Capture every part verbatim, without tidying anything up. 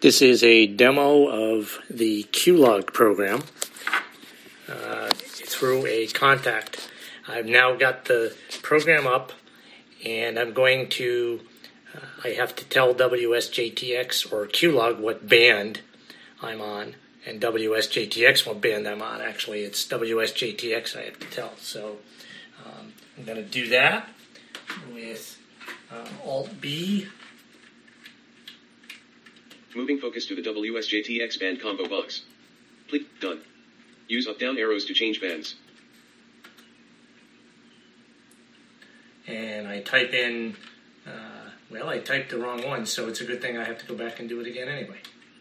This is a demo of the Q-Log program uh, through a contact. I've now got the program up, and I'm going to, uh, I have to tell W S J T X or Q-Log what band I'm on, and W S J T X what band I'm on. Actually, it's W S J T X I have to tell. So um, I'm going to do that with uh, Alt-B. Moving focus to the W S J T X band combo box. Please, done. Use up-down arrows to change bands. And I type in, uh, well, I typed the wrong one, so it's a good thing I have to go back and do it again anyway.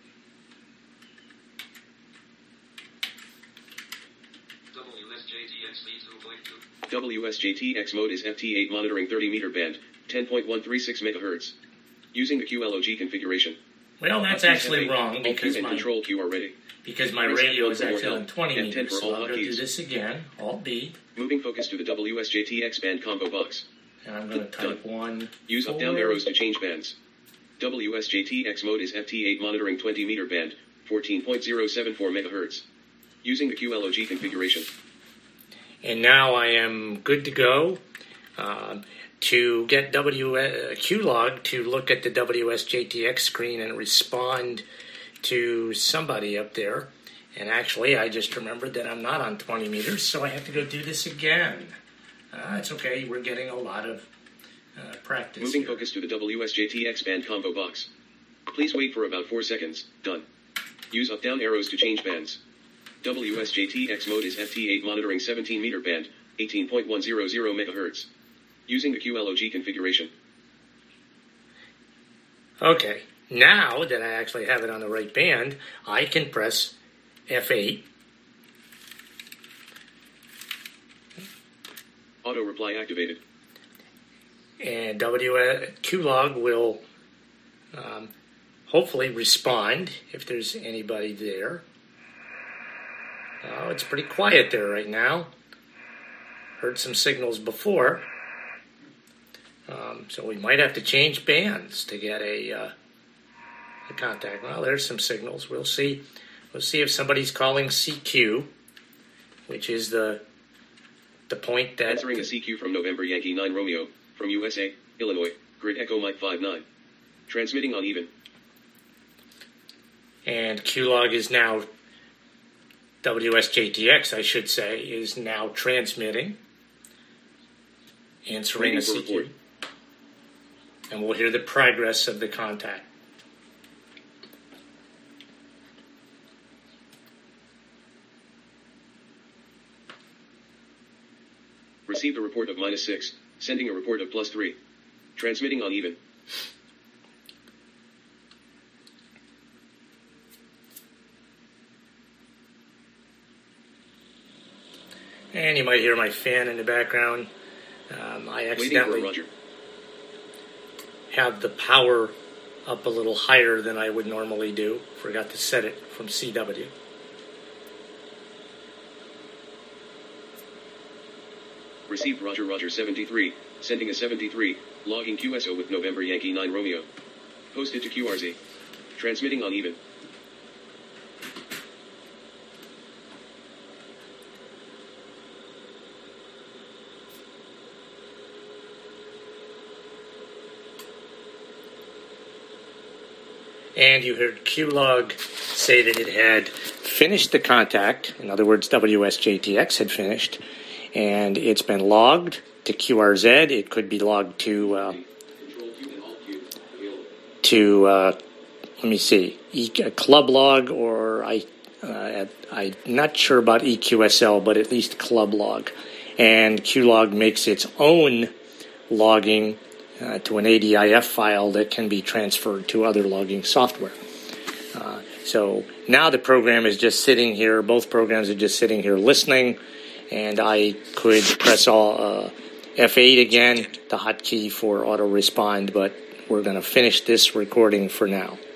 W S J T X lead two point two. W S J T X mode is F T eight monitoring thirty meter band, ten point one three six megahertz. Using the Q L O G configuration. Well, that's actually wrong because my, control Q are ready. because my radio is actually on twenty meters, so I'll go do this again, Alt-B. Moving focus to the W S J T X band combo box. And I'm going to type one. Use up-down arrows to change bands. W S J T X mode is F T eight monitoring twenty meter band, fourteen point zero seven four megahertz. Using the Q L O G configuration. And now I am good to go. Uh, to get W uh, Q-Log to look at the W S J T X screen and respond to somebody up there. And actually, I just remembered that I'm not on twenty meters, so I have to go do this again. Uh, it's okay, we're getting a lot of uh, practice. Moving here. focus to the W S J T X band combo box. Please wait for about four seconds. Done. Use up-down arrows to change bands. W S J T X mode is F T eight monitoring seventeen meter band, eighteen point one zero zero megahertz. Using the Q L O G configuration. Okay, now that I actually have it on the right band, I can press F eight. Auto reply activated. And W Q-Log will um, hopefully respond if there's anybody there. Oh, it's pretty quiet there right now. Heard some signals before. Um, so we might have to change bands to get a, uh, a contact. Well, there's some signals. We'll see. We'll see if somebody's calling C Q, which is the the point that... Answering a C Q from November Yankee nine Romeo, from U S A, Illinois, grid Echo Mike five nine. Transmitting on even. And Q-Log is now... W S J T X, I should say, is now transmitting. Answering a C Q. And we'll hear the progress of the contact. Received a report of minus six, sending a report of plus three. Transmitting on even. And you might hear my fan in the background. Um, I accidentally have the power up a little higher than I would normally do. Forgot to set it from C W. Received Roger Roger seventy-three, sending a seventy-three, logging Q S O with November Yankee nine Romeo. Posted to Q R Z. Transmitting on even. And you heard Q-Log say that it had finished the contact. In other words, W S J T X had finished. And it's been logged to Q R Z. It could be logged to, uh, to uh, let me see, e- club log, or I, uh, I'm not sure about E Q S L, but at least club log. And Q-Log makes its own logging Uh, to an A D I F file that can be transferred to other logging software. Uh, so now the program is just sitting here, both programs are just sitting here listening, and I could press all uh, F eight again, the hotkey for auto respond, but we're going to finish this recording for now.